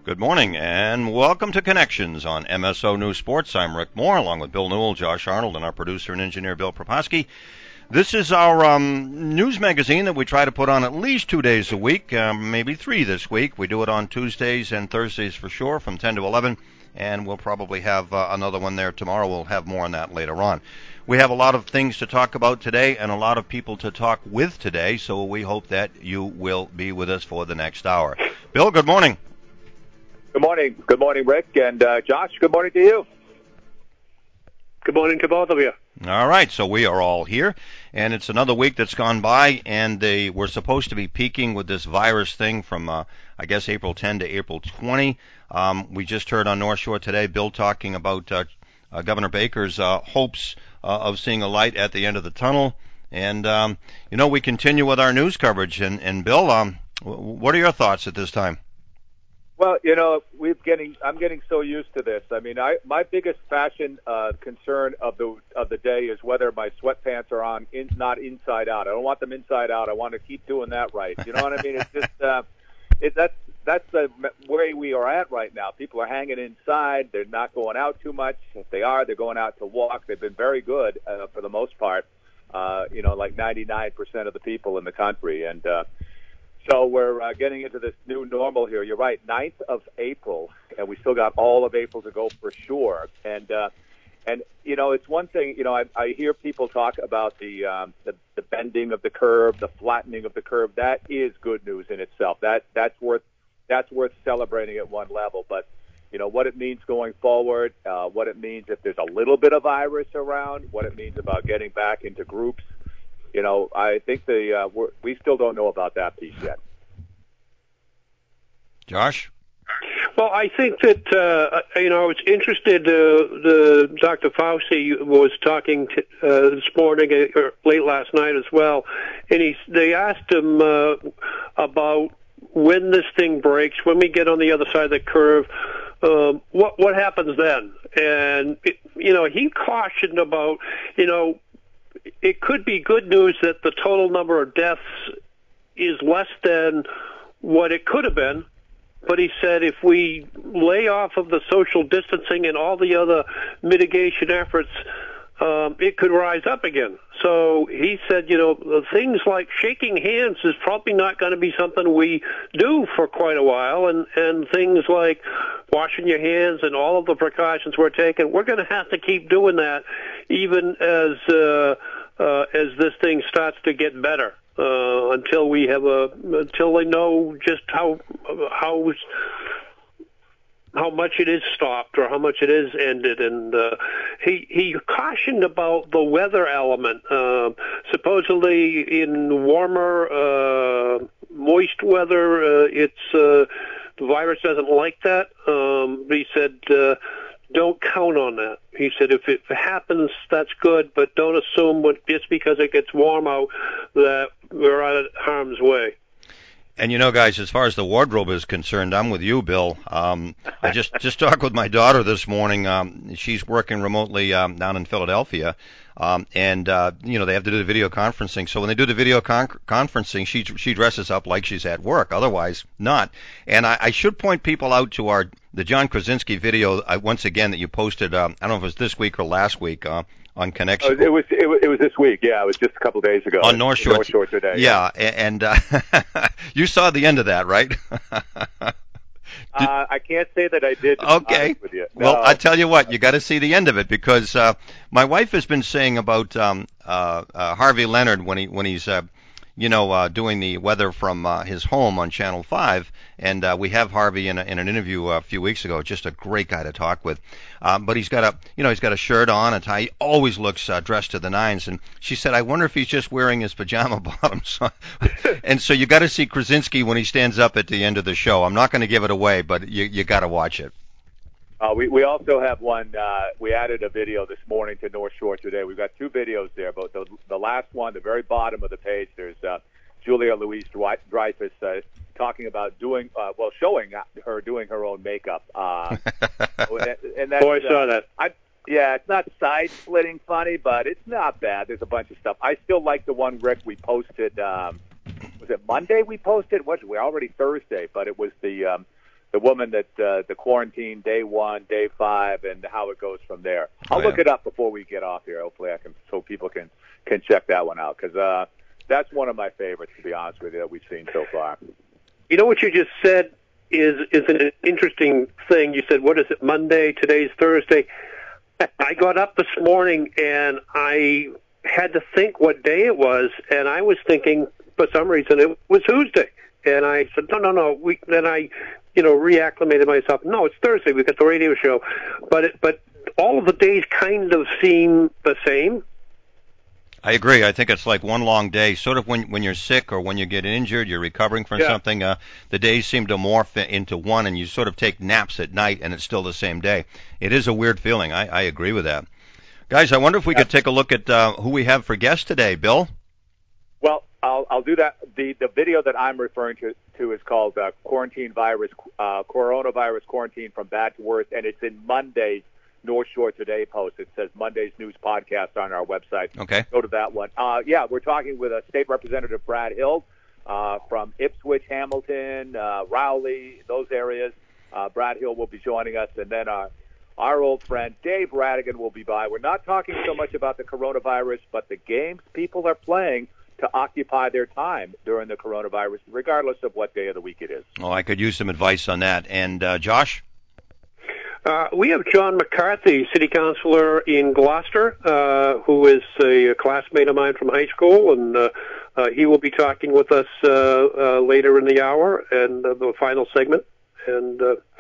Good morning, and welcome to Connections on MSO News Sports. I'm Rick Moore, along with Bill Newell, Josh Arnold, and our producer and engineer, Bill Proposki. This is our news magazine that we try to put on at least 2 days a week, maybe 3 this week. We do it on Tuesdays and Thursdays for sure, from 10 to 11, and we'll probably have another one there tomorrow. We'll have more on that later on. We have a lot of things to talk about today and a lot of people to talk with today, so we hope that you will be with us for the next hour. Bill, good morning. Good morning. Good morning, Rick. And Josh, good morning to you. Good morning to both of you. All right, so we are all here, and it's another week that's gone by, and we're supposed to be peaking with this virus thing from, I guess, April 10 to April 20. We just heard on North Shore today Bill talking about Governor Baker's hopes of seeing a light at the end of the tunnel. And, we continue with our news coverage. And Bill, what are your thoughts at this time? Well, I'm getting so used to this. I mean, my biggest fashion concern of the day is whether my sweatpants are on not inside out. I don't want them inside out. I want to keep doing that right. You know what I mean? It's just that's the way we are at right now. People are hanging inside. They're not going out too much. If they are, they're going out to walk. They've been very good for the most part. Like 99% of the people in the country. And so we're getting into this new normal here. You're right, 9th of April, and we still got all of April to go for sure. And it's one thing. I hear people talk about the bending of the curve, the flattening of the curve. That is good news in itself. That's worth celebrating at one level. But what it means going forward, what it means if there's a little bit of virus around, what it means about getting back into groups. I think we still don't know about that piece yet. Josh? Well, I think that, I was interested, Dr. Fauci was talking this morning, or late last night as well, and they asked him about when this thing breaks, when we get on the other side of the curve, what happens then? And, he cautioned about, it could be good news that the total number of deaths is less than what it could have been. But he said if we lay off of the social distancing and all the other mitigation efforts, it could rise up again. So he said, things like shaking hands is probably not going to be something we do for quite a while. And things like washing your hands and all of the precautions we're taking, we're going to have to keep doing that even as this thing starts to get better. Until they know just how much it is stopped or how much it is ended. And he cautioned about the weather element. Supposedly in warmer, moist weather, the virus doesn't like that. He said, don't count on that. He said, if it happens, that's good, but don't assume just because it gets warm out that we're out of harm's way. And guys, as far as the wardrobe is concerned, I'm with you, Bill. I just talked with my daughter this morning. She's working remotely down in Philadelphia, and they have to do the video conferencing. So when they do the video conferencing, she dresses up like she's at work. Otherwise, not. And I should point people out to the John Krasinski video once again that you posted. I don't know if it was this week or last week. On Connection. It was this week. Yeah, it was just a couple of days ago. On North Shore today. Yeah, and you saw the end of that, right? I can't say that I did. Okay. With you. No. Well, I tell you what, you got to see the end of it because my wife has been saying about Harvey Leonard when he's doing the weather from his home on Channel 5, and we have Harvey in an interview a few weeks ago. Just a great guy to talk with. But he's got a shirt on, a tie. He always looks dressed to the nines. And she said, I wonder if he's just wearing his pajama bottoms. And so you got to see Krasinski when he stands up at the end of the show. I'm not going to give it away, but you got to watch it. We also have one. We added a video this morning to North Shore today. We've got 2 videos there, but the last one, the very bottom of the page, there's Julia Louis-Dreyfus talking about showing her doing her own makeup. And that's, I saw that. It's not side-splitting funny, but it's not bad. There's a bunch of stuff. I still like the one, Rick, we posted. Was it Monday we posted? We're already Thursday, but it was the woman that the quarantine day 1, day 5, and how it goes from there. I'll look yeah. it up before we get off here. Hopefully, so people can check that one out, because that's one of my favorites, to be honest with you, that we've seen so far. You know what you just said is an interesting thing. You said, what is it, Monday? Today's Thursday. I got up this morning and I had to think what day it was, and I was thinking for some reason it was Tuesday. And I said, no. Then I, reacclimated myself. No, it's Thursday. We've got the radio show. But all of the days kind of seem the same. I agree. I think it's like one long day. Sort of when you're sick or when you get injured, you're recovering from something, the days seem to morph into one, and you sort of take naps at night, and it's still the same day. It is a weird feeling. I agree with that. Guys, I wonder if we could take a look at who we have for guests today. Bill? Well, I'll do that. The video that I'm referring to is called Coronavirus Quarantine from Bad to Worse, and it's in Monday's North Shore Today post. It says Monday's News Podcast on our website. Okay. Go to that one. We're talking with State Representative Brad Hill from Ipswich, Hamilton, Rowley, those areas. Brad Hill will be joining us, and then our old friend Dave Radigan will be by. We're not talking so much about the coronavirus, but the games people are playing to occupy their time during the coronavirus, regardless of what day of the week it is. Oh, I could use some advice on that. And Josh? We have John McCarthy, city councilor in Gloucester, who is a classmate of mine from high school, and he will be talking with us later in the hour and the final segment. And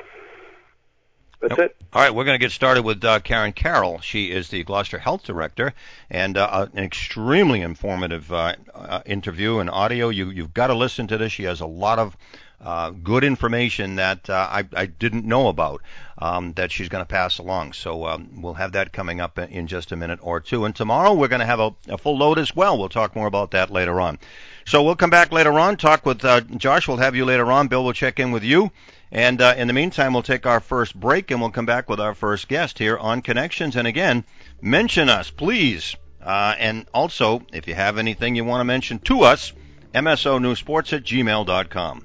that's it. All right, we're going to get started with Karen Carroll. She is the Gloucester Health Director, and an extremely informative interview and audio. You've got to listen to this. She has a lot of good information that I didn't know about that she's going to pass along. So we'll have that coming up in just a minute or two. And tomorrow we're going to have a full load as well. We'll talk more about that later on. So we'll come back later on, talk with Josh. We'll have you later on. Bill will check in with you. And in the meantime, we'll take our first break, and we'll come back with our first guest here on Connections. And again, mention us, please. And also, if you have anything you want to mention to us, msonewsports@gmail.com.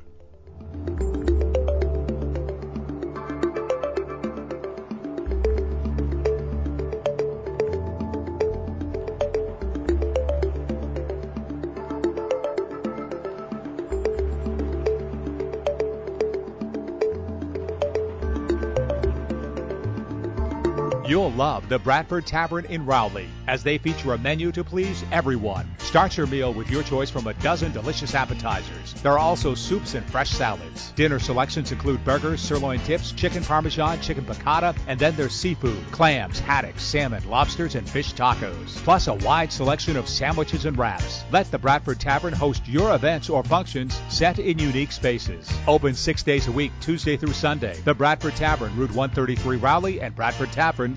You'll love the Bradford Tavern in Rowley, as they feature a menu to please everyone. Start your meal with your choice from a dozen delicious appetizers. There are also soups and fresh salads. Dinner selections include burgers, sirloin tips, chicken parmesan, chicken piccata, and then there's seafood, clams, haddocks, salmon, lobsters, and fish tacos. Plus a wide selection of sandwiches and wraps. Let the Bradford Tavern host your events or functions set in unique spaces. Open 6 days a week, Tuesday through Sunday. The Bradford Tavern, Route 133 Rowley, and BradfordTavern.com.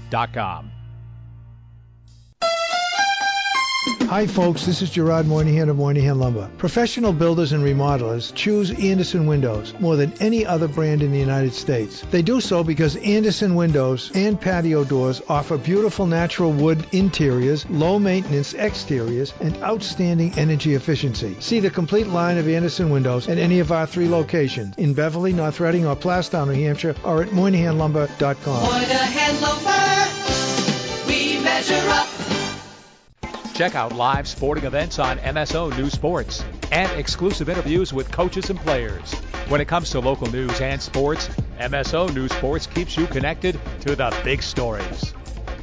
Hi folks, this is Gerard Moynihan of Moynihan Lumber. Professional builders and remodelers choose Anderson Windows more than any other brand in the United States. They do so because Anderson Windows and patio doors offer beautiful natural wood interiors, low maintenance exteriors, and outstanding energy efficiency. See the complete line of Anderson Windows at any of our 3 locations in Beverly, North Reading, or Plastown, New Hampshire, or at MoynihanLumber.com. Moynihan Lumber, we measure up. Check out live sporting events on MSO News Sports and exclusive interviews with coaches and players. When it comes to local news and sports, MSO News Sports keeps you connected to the big stories.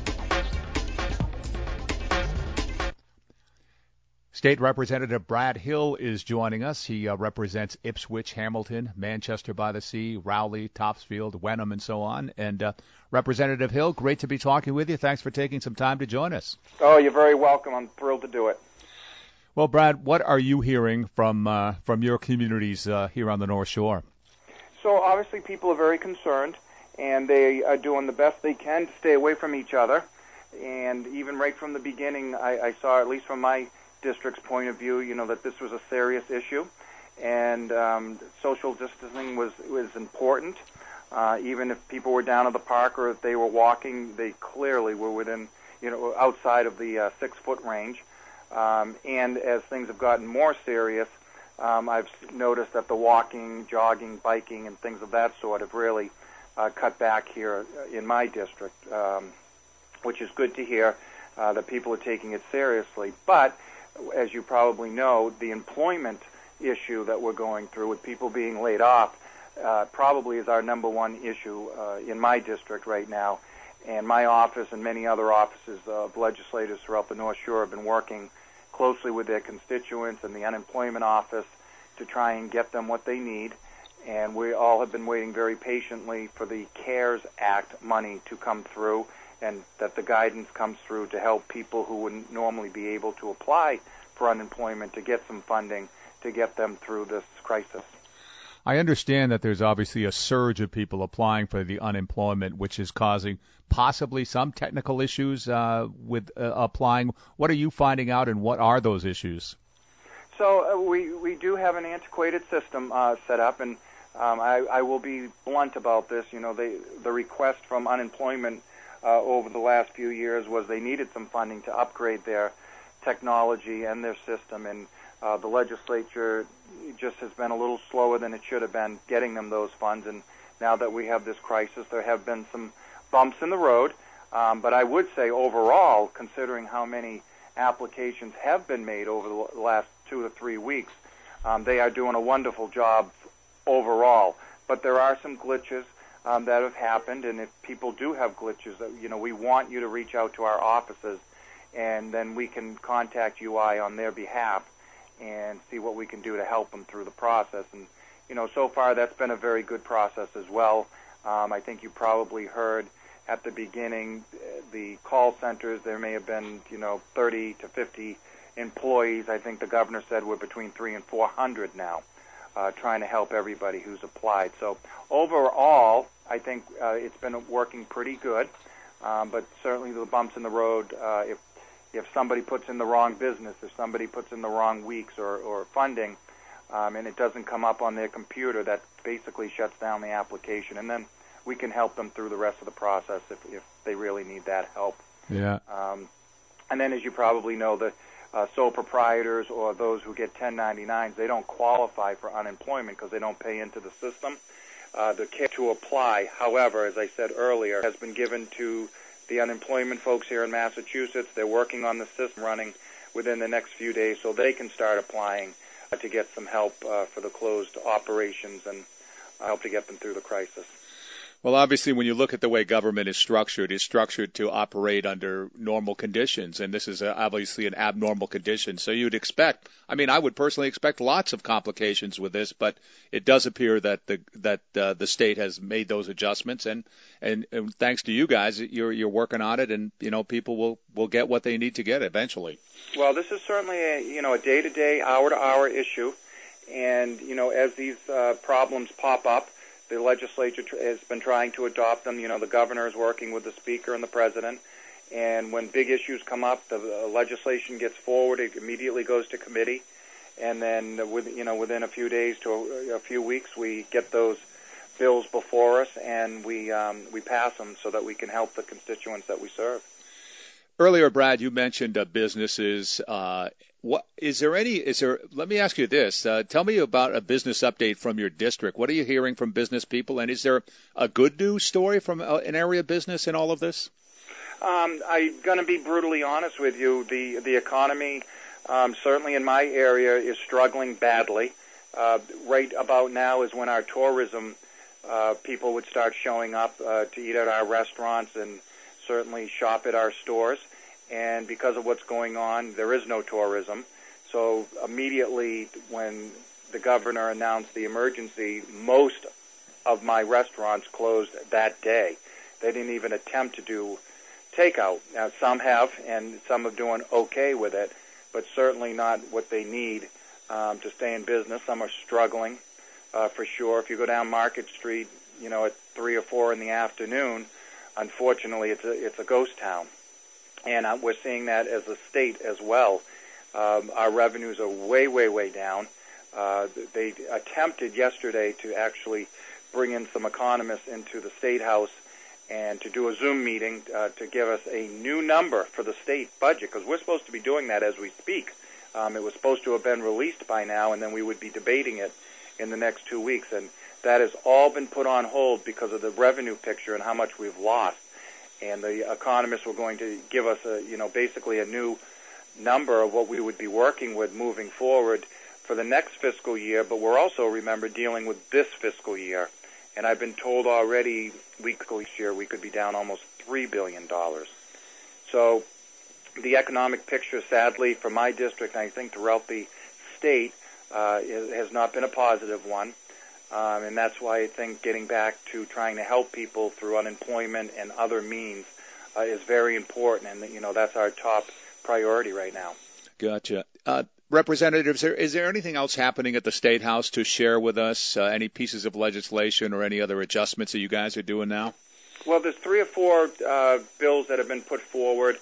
State Representative Brad Hill is joining us. He represents Ipswich, Hamilton, Manchester by the Sea, Rowley, Topsfield, Wenham, and so on. And Representative Hill, great to be talking with you. Thanks for taking some time to join us. Oh, you're very welcome. I'm thrilled to do it. Well, Brad, what are you hearing from your communities here on the North Shore? So obviously people are very concerned, and they are doing the best they can to stay away from each other. And even right from the beginning, I saw, at least from my district's point of view, that this was a serious issue, and social distancing was important. Even if people were down at the park or if they were walking, they clearly were within, outside of the 6-foot range. And as things have gotten more serious, I've noticed that the walking, jogging, biking, and things of that sort have really cut back here in my district, which is good to hear that people are taking it seriously. But as you probably know, the employment issue that we're going through with people being laid off probably is our number one issue in my district right now. And my office and many other offices of legislators throughout the North Shore have been working closely with their constituents and the unemployment office to try and get them what they need. And we all have been waiting very patiently for the CARES Act money to come through, and that the guidance comes through to help people who wouldn't normally be able to apply for unemployment to get some funding to get them through this crisis. I understand that there's obviously a surge of people applying for the unemployment, which is causing possibly some technical issues with applying. What are you finding out, and what are those issues? So we do have an antiquated system set up, and I will be blunt about this. You know, the request from unemployment over the last few years was they needed some funding to upgrade their technology and their system, and the legislature just has been a little slower than it should have been getting them those funds. And now that we have this crisis, there have been some bumps in the road. But I would say overall, considering how many applications have been made over the last 2 to 3 weeks, they are doing a wonderful job overall. But there are some glitches that have happened, and if people do have glitches, you know, we want you to reach out to our offices, and then we can contact UI on their behalf and see what we can do to help them through the process. And, you know, so far that's been a very good process as well. I think you probably heard at the beginning the call centers, there may have been, 30 to 50 employees. I think the governor said we're between 300 and 400 now, trying to help everybody who's applied. So overall, I think it's been working pretty good, but certainly the bumps in the road, if somebody puts in the wrong business, if somebody puts in the wrong weeks or funding, and it doesn't come up on their computer, that basically shuts down the application. And then we can help them through the rest of the process if they really need that help. Yeah. And then, as you probably know, the sole proprietors or those who get 1099s, they don't qualify for unemployment because they don't pay into the system. The care to apply, however, as I said earlier, has been given to the unemployment folks here in Massachusetts. They're working on the system running within the next few days so they can start applying to get some help for the closed operations and help to get them through the crisis. Well, obviously, when you look at the way government is structured, it's structured to operate under normal conditions, and this is obviously an abnormal condition. So you'd expect, I would personally expect lots of complications with this, but it does appear that the state has made those adjustments, and thanks to you guys, you're working on it, and people will get what they need to get eventually. Well, this is certainly a day-to-day, hour-to-hour issue, and as these problems pop up, the legislature has been trying to adopt them. The governor is working with the speaker and the president. And when big issues come up, the legislation gets forward. It immediately goes to committee. And then within a few days to a few weeks, we get those bills before us and we pass them so that we can help the constituents that we serve. Earlier, Brad, you mentioned businesses. Let me ask you this. Tell me about a business update from your district. What are you hearing from business people? And is there a good news story from an area business in all of this? I'm going to be brutally honest with you. The economy, certainly in my area, is struggling badly. Right about now is when our tourism people would start showing up to eat at our restaurants and certainly shop at our stores. And because of what's going on, there is no tourism. So immediately when the governor announced the emergency, most of my restaurants closed that day. They didn't even attempt to do takeout. Now, some have, and some are doing okay with it, but certainly not what they need to stay in business. Some are struggling for sure. If you go down Market Street, at 3 or 4 in the afternoon, unfortunately, it's a ghost town. And we're seeing that as a state as well. Our revenues are way, way, way down. They attempted yesterday to actually bring in some economists into the State House and to do a Zoom meeting to give us a new number for the state budget, because we're supposed to be doing that as we speak. It was supposed to have been released by now, and then we would be debating it in the next 2 weeks. And that has all been put on hold because of the revenue picture and how much we've lost. And the economists were going to give us basically a new number of what we would be working with moving forward for the next fiscal year, but we're also, remember, dealing with this fiscal year. And I've been told already this year we could be down almost $3 billion. So the economic picture, sadly, for my district, and I think throughout the state, has not been a positive one. And that's why I think getting back to trying to help people through unemployment and other means is very important. And, that's our top priority right now. Gotcha. Representatives, is there anything else happening at the State House to share with us? Any pieces of legislation or any other adjustments that you guys are doing now? Well, there's 3 or 4 bills that have been put forward,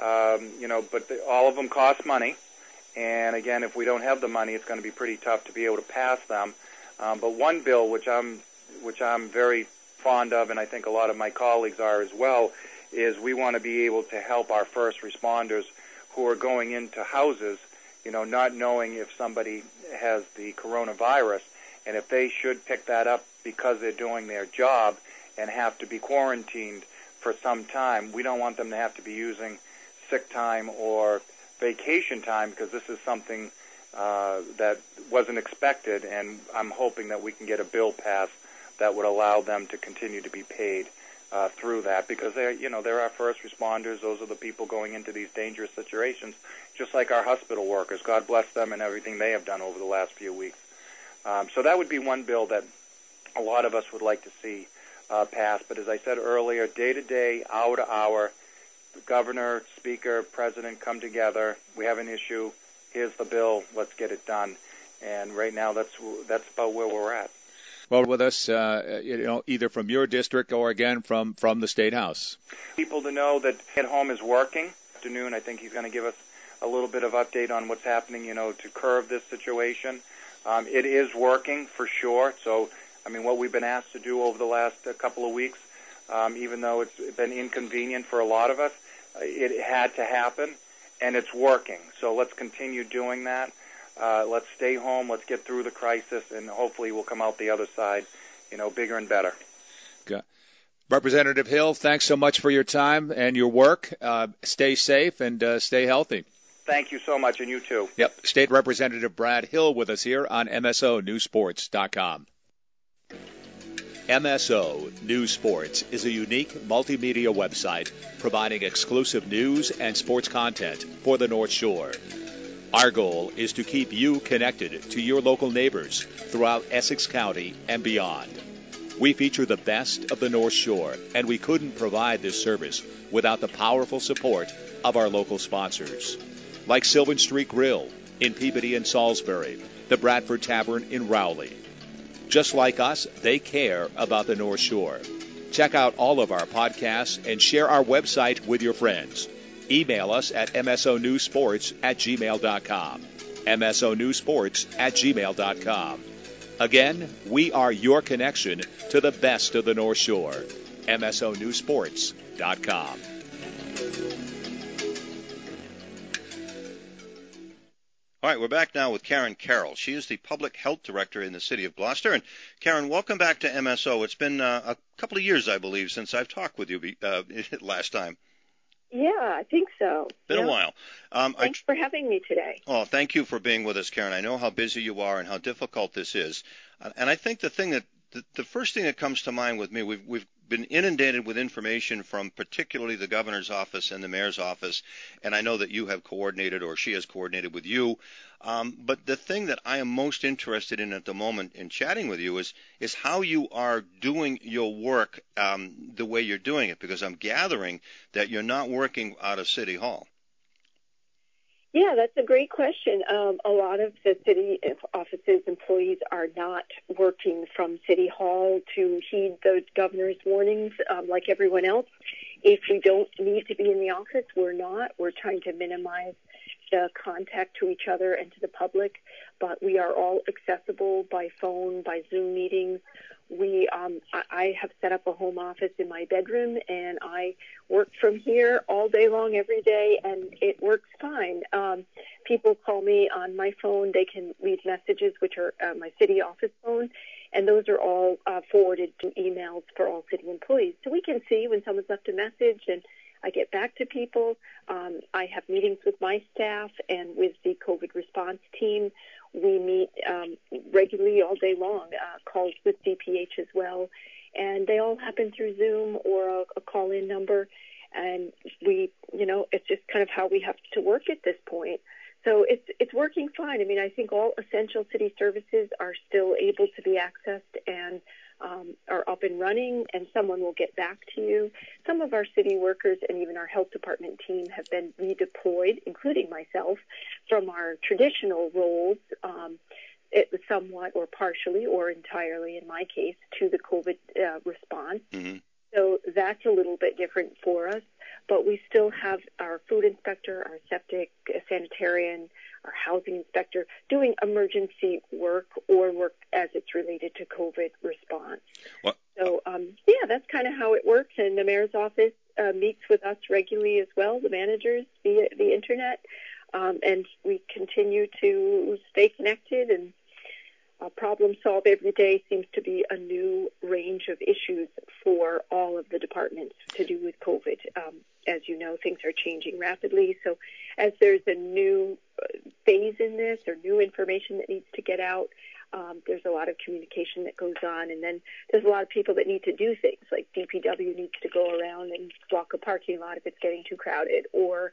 but all of them cost money. And again, if we don't have the money, it's going to be pretty tough to be able to pass them. But one bill, which I'm very fond of, and I think a lot of my colleagues are as well, is we want to be able to help our first responders who are going into houses, not knowing if somebody has the coronavirus, and if they should pick that up because they're doing their job and have to be quarantined for some time. We don't want them to have to be using sick time or vacation time, because this is something that wasn't expected, and I'm hoping that we can get a bill passed that would allow them to continue to be paid through that, because they're our first responders. Those are the people going into these dangerous situations, just like our hospital workers. God bless them and everything they have done over the last few weeks. So that would be one bill that a lot of us would like to see passed. But as I said earlier, day to day, hour to hour, the governor, speaker, president come together. We have an issue. Here's the bill. Let's get it done. And right now, that's about where we're at. Well, with us, either from your district or again from the State House. People to know that at home is working. Afternoon, I think he's going to give us a little bit of update on what's happening, to curb this situation. It is working for sure. So, what we've been asked to do over the last couple of weeks, even though it's been inconvenient for a lot of us, it had to happen, and it's working. So let's continue doing that. Let's stay home. Let's get through the crisis, and hopefully we'll come out the other side, bigger and better. Okay. Representative Hill, thanks so much for your time and your work. Stay safe and stay healthy. Thank you so much, and you too. Yep. State Representative Brad Hill with us here on MSONewsports.com. MSO News Sports is a unique multimedia website providing exclusive news and sports content for the North Shore. Our goal is to keep you connected to your local neighbors throughout Essex County and beyond. We feature the best of the North Shore, and we couldn't provide this service without the powerful support of our local sponsors, like Sylvan Street Grill in Peabody and Salisbury, the Bradford Tavern in Rowley. Just like us, they care about the North Shore. Check out all of our podcasts and share our website with your friends. Email us at msonewsports@gmail.com. msonewsports@gmail.com. Again, we are your connection to the best of the North Shore. msonewsports.com. All right, we're back now with Karen Carroll. She is the Public Health Director in the City of Gloucester. And Karen, welcome back to MSO. It's been a couple of years, I believe, since I've talked with you last time. Yeah, I think so. Been a while. Thanks for having me today. Oh, thank you for being with us, Karen. I know how busy you are and how difficult this is. And I think the first thing that comes to mind with me, we've been inundated with information from particularly the governor's office and the mayor's office, and I know that you have coordinated, or she has coordinated with you. But the thing that I am most interested in at the moment in chatting with you is how you are doing your work the way you're doing it, because I'm gathering that you're not working out of City Hall. Yeah, that's a great question. A lot of the city offices employees are not working from City Hall to heed the governor's warnings like everyone else. If we don't need to be in the office, we're not. We're trying to minimize the contact to each other and to the public, but we are all accessible by phone, by Zoom meetings. I have set up a home office in my bedroom, and I work from here all day long, every day, and it works fine. People call me my phone, they can leave messages, which are my city office phone, and those are all forwarded to emails for all city employees. So we can see when someone's left a message, and I get back to people. I have meetings with my staff and with the COVID response team. We meet regularly all day long, calls with DPH as well, and they all happen through Zoom or a call-in number. And we, it's just kind of how we have to work at this point. So it's working fine. I mean, I think all essential city services are still able to be accessed and are up and running, and someone will get back to you. Some of our city workers and even our health department team have been redeployed, including myself, from our traditional roles, somewhat or partially or entirely, in my case, to the COVID response. Mm-hmm. So that's a little bit different for us, but we still have our food inspector, our septic sanitarian, our housing inspector doing emergency work or work as it's related to COVID response. What? So, that's kind of how it works, and the mayor's office meets with us regularly as well, the managers, via the internet, and we continue to stay connected and problem solve every day. Seems to be a new range of issues for all of the departments to do with COVID. As you know, things are changing rapidly. So as there's a new phase in this or new information that needs to get out, there's a lot of communication that goes on. And then there's a lot of people that need to do things, like DPW needs to go around and block a parking lot if it's getting too crowded, or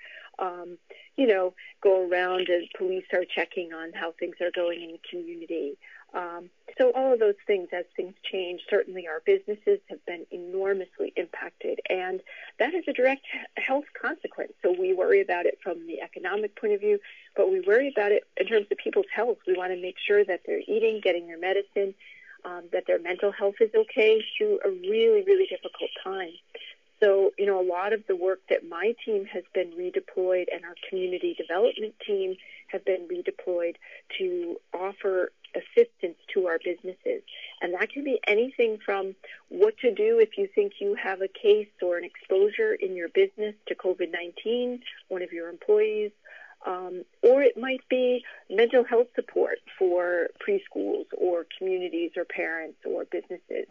go around as police are checking on how things are going in the community. So all of those things, as things change, certainly our businesses have been enormously impacted, and that is a direct health consequence. So we worry about it from the economic point of view, but we worry about it in terms of people's health. We want to make sure that they're eating, getting their medicine, that their mental health is okay through a really, really difficult time. So, a lot of the work that my team has been redeployed and our community development team have been redeployed to offer assistance to our businesses. And that can be anything from what to do if you think you have a case or an exposure in your business to COVID-19, one of your employees, or it might be mental health support for preschools or communities or parents or businesses.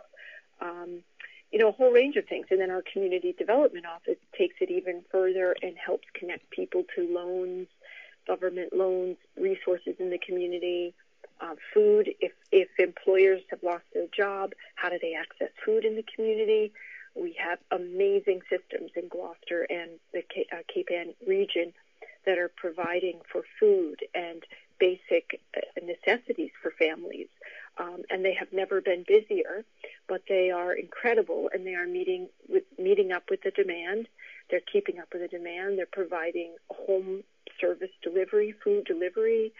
A whole range of things. And then our community development office takes it even further and helps connect people to loans, government loans, resources in the community, food. If employers have lost their job, how do they access food in the community? We have amazing systems in Gloucester and the Cape Ann region that are providing for food and basic necessities for families. And they have never been busier, but they are incredible, and they are meeting up with the demand. They're keeping up with the demand. They're providing home service delivery, food delivery,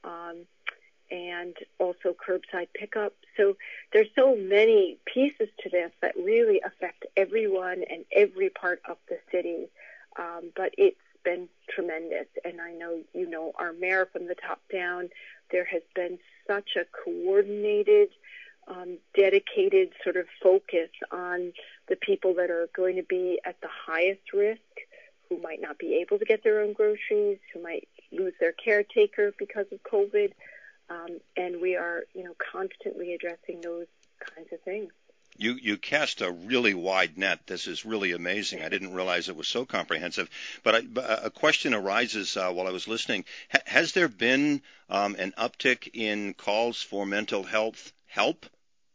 and also curbside pickup. So there's so many pieces to this that really affect everyone and every part of the city. But it's been tremendous, and I know our mayor from the top down. There has been such a coordinated, dedicated sort of focus on the people that are going to be at the highest risk, who might not be able to get their own groceries, who might lose their caretaker because of COVID, and we are, constantly addressing those kinds of things. You cast a really wide net. This is really amazing. I didn't realize it was so comprehensive. But a question arises while I was listening. Has there been an uptick in calls for mental health help?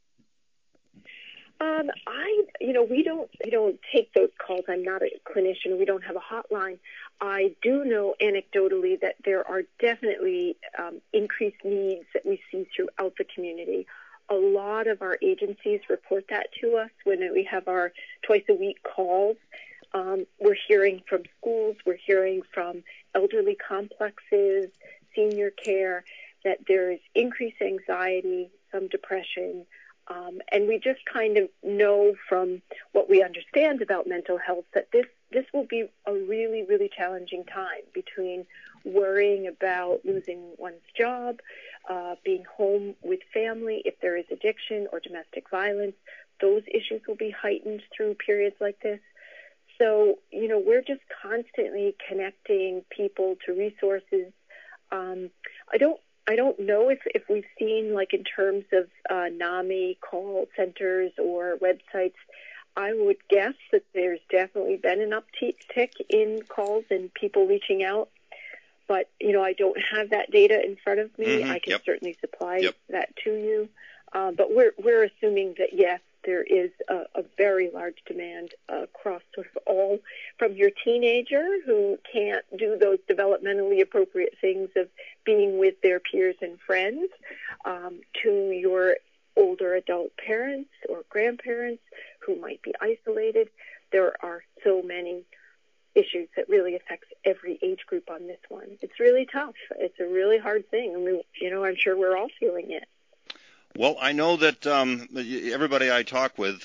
We don't take those calls. I'm not a clinician. We don't have a hotline. I do know anecdotally that there are definitely increased needs that we see throughout the community. A lot of our agencies report that to us when we have our twice-a-week calls. We're hearing from schools, we're hearing from elderly complexes, senior care, that there is increased anxiety, some depression, and we just kind of know from what we understand about mental health that this will be a really, really challenging time between worrying about losing one's job, being home with family, if there is addiction or domestic violence. Those issues will be heightened through periods like this. So, we're just constantly connecting people to resources I don't know if we've seen, like, in terms of NAMI call centers or websites. I would guess that there's definitely been an uptick in calls and people reaching out. But, I don't have that data in front of me. I can certainly supply that to you. But we're assuming that, yes, there is a very large demand across sort of all, from your teenager who can't do those developmentally appropriate things of being with their peers and friends, to your older adult parents or grandparents who might be isolated. There are so many issues that really affects every age group on this one. It's really tough. It's a really hard thing. I mean, I'm sure we're all feeling it. Well, I know that everybody I talk with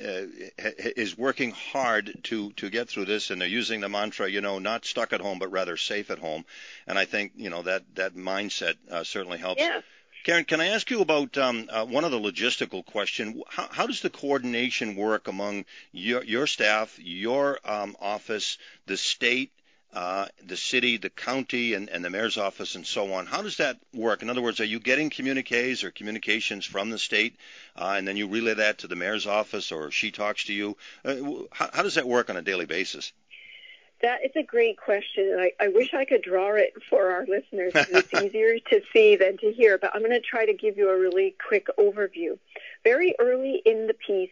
is working hard to get through this, and they're using the mantra, not stuck at home, but rather safe at home. And I think, that mindset certainly helps. Yeah. Karen, can I ask you about one other logistical question? How does the coordination work among your staff, your office, the state, the city, the county, and the mayor's office, and so on? How does that work? In other words, are you getting communiques or communications from the state, and then you relay that to the mayor's office, or she talks to you? How does that work on a daily basis? That is a great question. I wish I could draw it for our listeners, because it's easier to see than to hear, but I'm going to try to give you a really quick overview. Very early in the piece,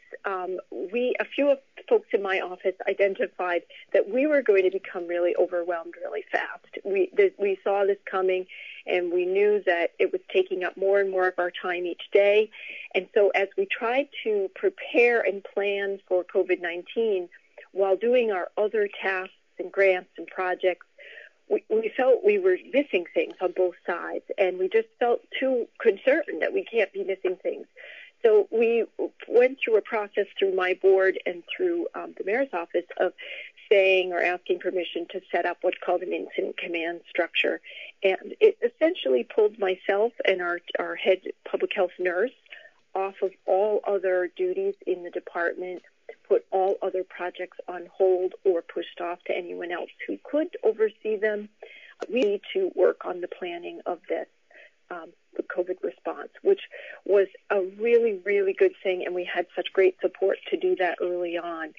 a few of the folks in my office identified that we were going to become really overwhelmed really fast. We saw this coming, and we knew that it was taking up more and more of our time each day. And so as we tried to prepare and plan for COVID-19 while doing our other tasks and grants and projects, we felt we were missing things on both sides, and we just felt too concerned that we can't be missing things. So we went through a process through my board and through the mayor's office of saying or asking permission to set up what's called an incident command structure. And it essentially pulled myself and our head public health nurse off of all other duties in the department, put all other projects on hold or pushed off to anyone else who could oversee them. We need to work on the planning of this the COVID response, which was a really, really good thing, and we had such great support to do that early on.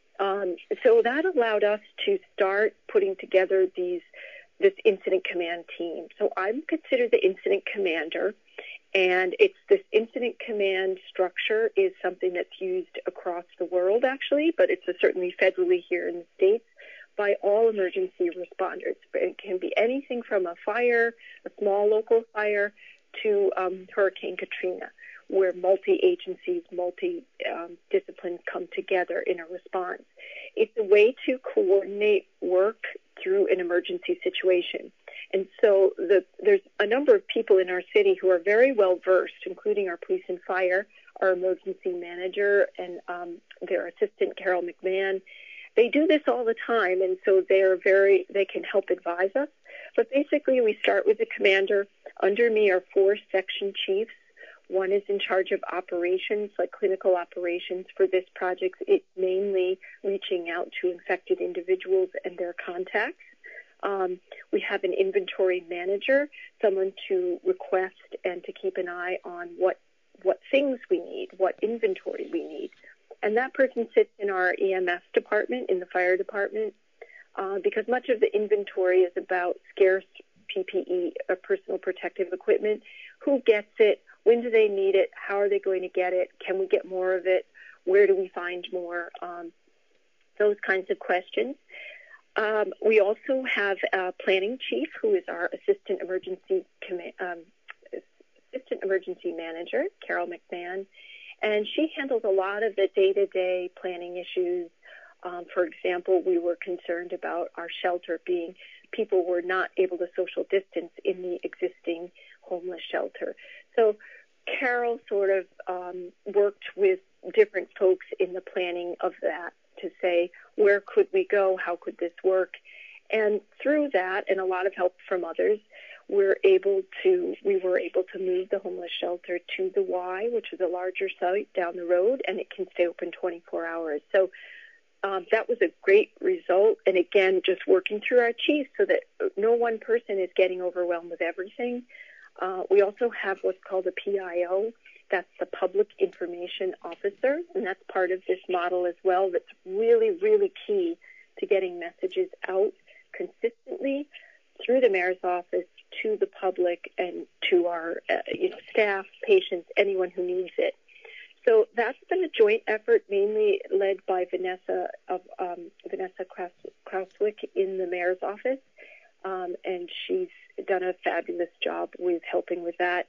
So that allowed us to start putting together this incident command team. So I'm considered the incident commander, and it's this incident command structure is something that's used across the world, actually, but it's certainly federally here in the States by all emergency responders. It can be anything from a fire, a small local fire, to Hurricane Katrina, where multi-agencies, multi-disciplines come together in a response. It's a way to coordinate work through an emergency situation. And so there's a number of people in our city who are very well versed, including our police and fire, our emergency manager, and their assistant, Carol McMahon. They do this all the time, and so they can help advise us. But basically, we start with the commander. Under me are 4 section chiefs. One is in charge of operations, like clinical operations for this project. It's mainly reaching out to infected individuals and their contacts. We have an inventory manager, someone to request and to keep an eye on what things we need, what inventory we need. And that person sits in our EMS department, in the fire department, because much of the inventory is about scarce PPE, personal protective equipment. Who gets it? When do they need it? How are they going to get it? Can we get more of it? Where do we find more? Those kinds of questions. We also have a planning chief who is our assistant emergency manager, Carol McMahon, and she handles a lot of the day-to-day planning issues. For example, we were concerned about our shelter being people were not able to social distance in the existing homeless shelter. So Carol sort of worked with different folks in the planning of that to say, where could we go? How could this work? And through that, and a lot of help from others, we were able to move the homeless shelter to the Y, which is a larger site down the road, and it can stay open 24 hours. So that was a great result. And again, just working through our chiefs so that no one person is getting overwhelmed with everything. We also have what's called a PIO. That's the Public Information Officer, and that's part of this model as well. That's really, really key to getting messages out consistently through the mayor's office to the public and to our staff, patients, anyone who needs it. So that's been a joint effort, mainly led by Vanessa Krauswick in the mayor's office, and she's done a fabulous job with helping with that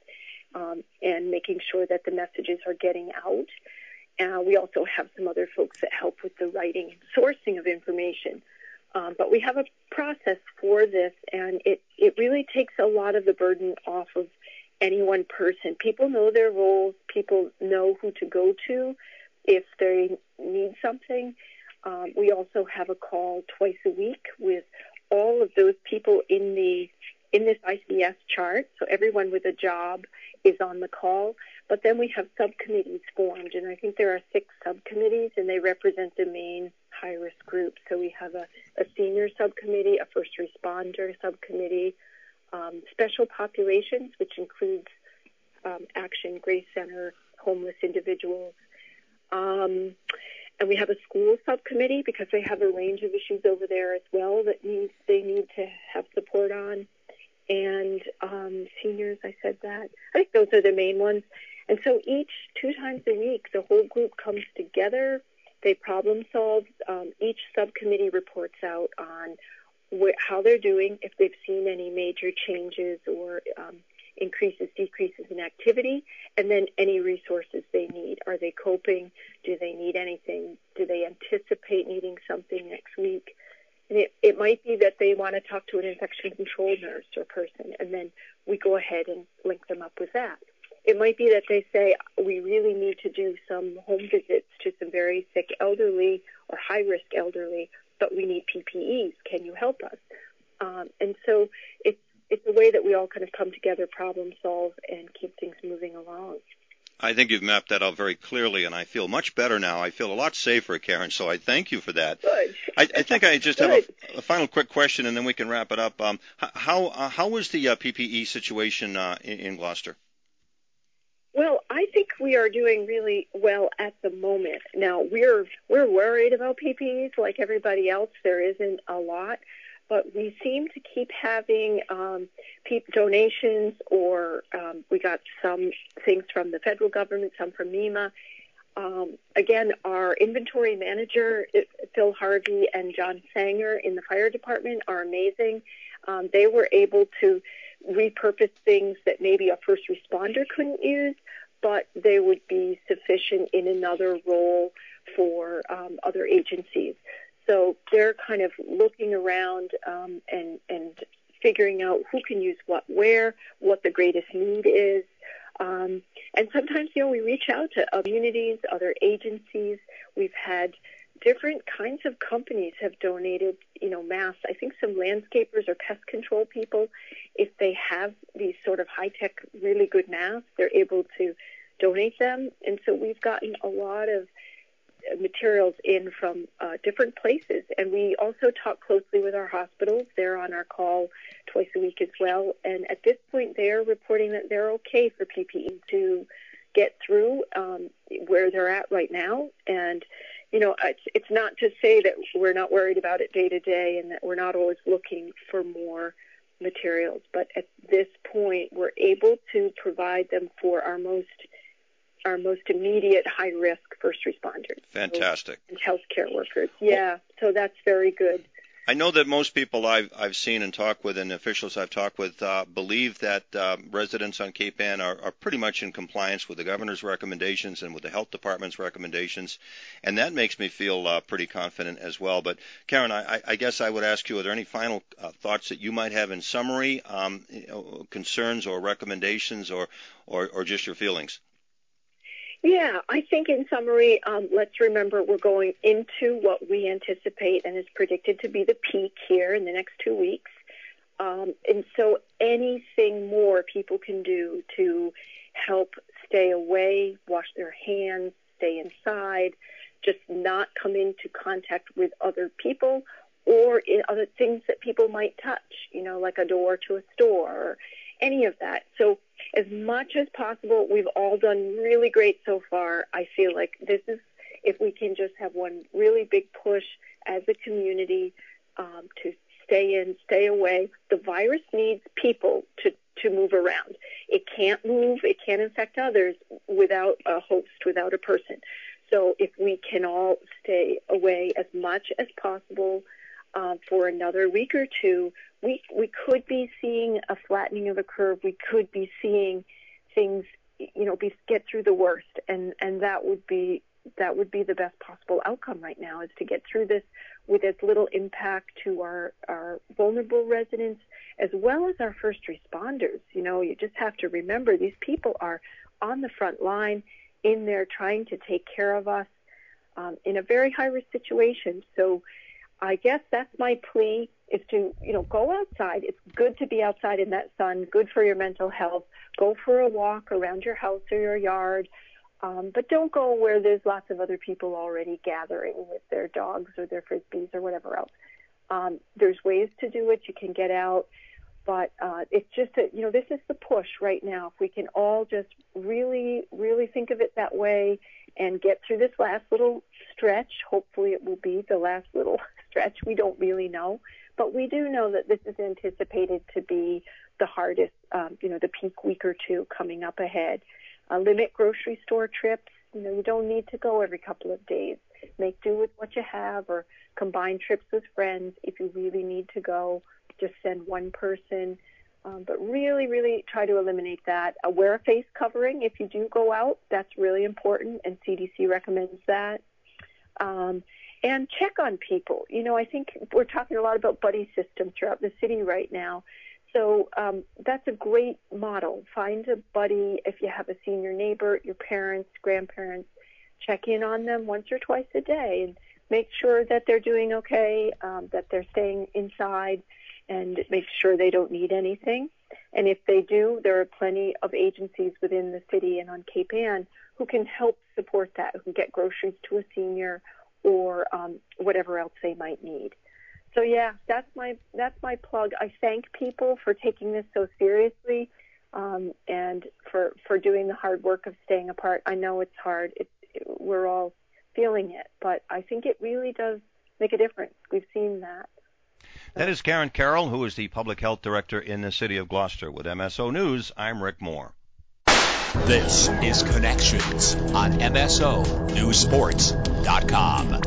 and making sure that the messages are getting out. We also have some other folks that help with the writing and sourcing of information. But we have a process for this, and it really takes a lot of the burden off of any one person. People know their roles. People know who to go to if they need something. We also have a call twice a week with all of those people in this ICS chart. So everyone with a job is on the call. But then we have subcommittees formed, and I think there are 6 subcommittees, and they represent the main high-risk groups. So we have a senior subcommittee, a first responder subcommittee, special populations, which includes Action, Grace Center, homeless individuals. And we have a school subcommittee because they have a range of issues over there as well that they need to have support on. And seniors, I said that. I think those are the main ones. And so 2 times a week, the whole group comes together. They problem solve. Each subcommittee reports out on how they're doing, if they've seen any major changes or increases, decreases in activity, and then any resources they need. Are they coping? Do they need anything? Do they anticipate needing something next week? And it might be that they want to talk to an infection control nurse or person, and then we go ahead and link them up with that. It might be that they say, we really need to do some home visits to some very sick elderly or high-risk elderly, but we need PPEs. Can you help us? And so it's a way that we all kind of come together, problem solve, and keep things moving along. I think you've mapped that out very clearly, and I feel much better now. I feel a lot safer, Karen, so I thank you for that. Good. I think I just have a final quick question, and then we can wrap it up. How is the PPE situation in Gloucester? Well, I think we are doing really well at the moment. Now, we're worried about PPEs like everybody else. There isn't a lot, but we seem to keep having donations, or we got some things from the federal government, some from MEMA. Again, our inventory manager, Phil Harvey, and John Sanger in the fire department are amazing. They were able to repurpose things that maybe a first responder couldn't use, but they would be sufficient in another role for other agencies. So they're kind of looking around and figuring out who can use what where, what the greatest need is. And sometimes, we reach out to communities, other agencies. We've had different kinds of companies have donated, masks. I think some landscapers or pest control people, if they have these sort of high-tech, really good masks, they're able to donate them. And so we've gotten a lot of materials in from different places. And we also talk closely with our hospitals. They're on our call twice a week as well. And at this point, they're reporting that they're okay for PPE to get through where they're at right now. And it's not to say that we're not worried about it day to day and that we're not always looking for more materials. But at this point, we're able to provide them for our most immediate high-risk first responders. Fantastic. And healthcare workers. Yeah, so that's very good. I know that most people I've seen and talked with, and officials I've talked with, believe that residents on Cape Ann are pretty much in compliance with the governor's recommendations and with the health department's recommendations, and that makes me feel pretty confident as well. But Karen, I guess I would ask you, are there any final thoughts that you might have in summary, concerns or recommendations, or just your feelings? Yeah, I think in summary, let's remember we're going into what we anticipate and is predicted to be the peak here in the next 2 weeks. And so anything more people can do to help stay away, wash their hands, stay inside, just not come into contact with other people or in other things that people might touch, like a door to a store or any of that. So as much as possible, we've all done really great so far. I feel like this is, if we can just have one really big push as a community to stay in, stay away. The virus needs people to move around. It can't move, it can't infect others without a host, without a person. So if we can all stay away as much as possible for another week or two, we could be seeing a flattening of a curve. We could be seeing things, get through the worst, and that would be the best possible outcome right now, is to get through this with as little impact to our vulnerable residents as well as our first responders. You just have to remember these people are on the front line in there trying to take care of us in a very high-risk situation. So I guess that's my plea, is to, go outside. It's good to be outside in that sun, good for your mental health. Go for a walk around your house or your yard. But don't go where there's lots of other people already gathering with their dogs or their Frisbees or whatever else. There's ways to do it. You can get out. But it's just that, this is the push right now. If we can all just really, really think of it that way and get through this last little stretch, hopefully it will be the last little stretch. We don't really know. But we do know that this is anticipated to be the hardest, the peak week or two coming up ahead. Limit grocery store trips. You don't need to go every couple of days. Make do with what you have, or combine trips with friends if you really need to go. Just send one person. But really, really try to eliminate that. Wear a face covering if you do go out. That's really important, and CDC recommends that. And check on people. I think we're talking a lot about buddy systems throughout the city right now. So that's a great model. Find a buddy. If you have a senior neighbor, your parents, grandparents, check in on them once or twice a day and make sure that they're doing okay, that they're staying inside, and make sure they don't need anything. And if they do, there are plenty of agencies within the city and on Cape Ann who can help support that, who can get groceries to a senior or whatever else they might need. So yeah, that's my plug. I thank people for taking this so seriously, and for doing the hard work of staying apart. I know it's hard. We're all feeling it, but I think it really does make a difference. We've seen that. That is Karen Carroll, who is the Public Health Director in the City of Gloucester. With MSO News, I'm Rick Moore. This is Connections on MSONewsSports.com.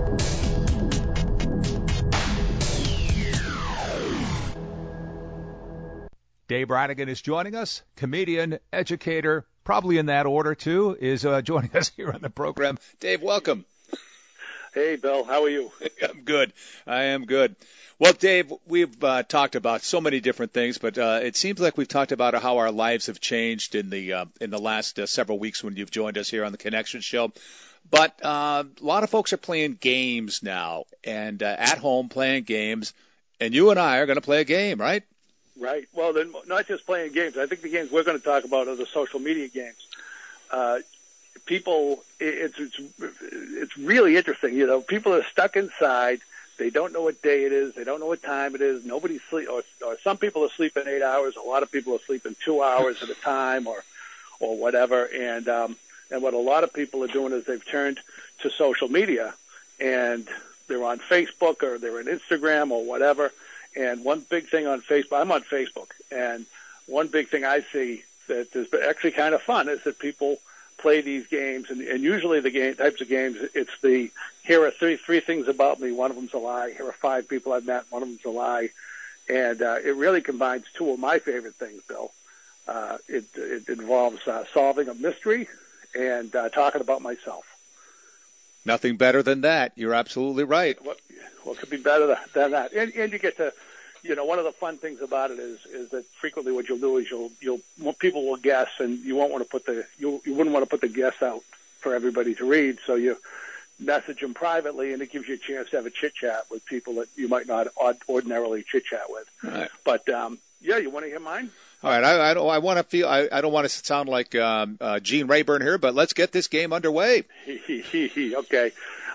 Dave Brannigan is joining us, comedian, educator, probably in that order too, is joining us here on the program. Dave, welcome. Hey, Bill, how are you? I'm good. I am good. Well, Dave, we've talked about so many different things, but it seems like we've talked about how our lives have changed in the last several weeks when you've joined us here on the Connection Show. But a lot of folks are playing games now, and at home playing games, and you and I are going to play a game, right? Right. Well, then not just playing games. I think the games we're going to talk about are the social media games. People, it's really interesting. People are stuck inside. They don't know what day it is. They don't know what time it is. Nobody's sleep, or some people are sleeping 8 hours. A lot of people are sleeping 2 hours at a time, or whatever. And what a lot of people are doing is they've turned to social media, and they're on Facebook or they're on Instagram or whatever. And one big thing on Facebook, I'm on Facebook, and one big thing I see that is actually kind of fun is that people play these games, and usually the types of games, it's here are three things about me, one of them's a lie, here are 5 people I've met, one of them's a lie, and it really combines 2 of my favorite things, Bill. It involves solving a mystery and talking about myself. Nothing better than that. You're absolutely right. What could be better than that? And you get to, one of the fun things about it is that frequently what you'll do is people will guess, and you won't want to you wouldn't want to put the guess out for everybody to read, so you message them privately, and it gives you a chance to have a chit chat with people that you might not ordinarily chit chat with. Right. But you want to hear mine? All right. I don't want to sound like Gene Rayburn here, but let's get this game underway. Okay.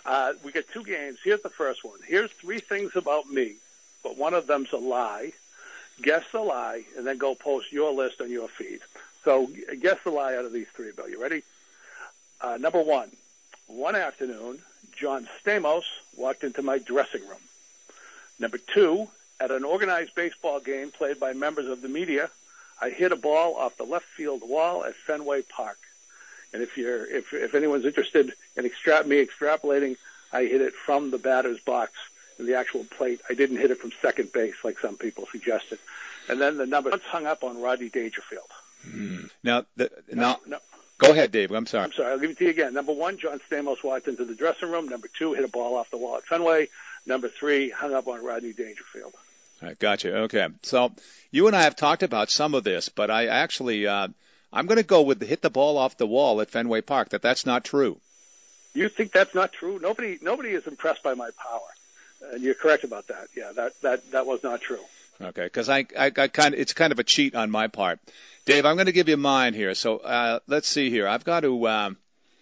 We get 2 games. Here's the first one. Here's 3 things about me, but one of them's a lie. Guess the lie, and then go post your list on your feed. So guess the lie out of these 3, Bill. You ready? Number 1, one afternoon, John Stamos walked into my dressing room. Number 2, at an organized baseball game played by members of the media, I hit a ball off the left field wall at Fenway Park. And if anyone's interested in me extrapolating, I hit it from the batter's box in the actual plate. I didn't hit it from second base like some people suggested. And then the number hung up on Rodney Dangerfield. Now, go ahead, Dave. I'm sorry. I'll give it to you again. Number 1, John Stamos walked into the dressing room. Number 2, hit a ball off the wall at Fenway. Number 3, hung up on Rodney Dangerfield. All right, gotcha. Okay. So you and I have talked about some of this, but I actually, I'm going to go with the hit the ball off the wall at Fenway Park, that's not true. You think that's not true? Nobody is impressed by my power. And you're correct about that. Yeah, that was not true. Okay, because it's kind of a cheat on my part. Dave, I'm going to give you mine here. So let's see here. I've got to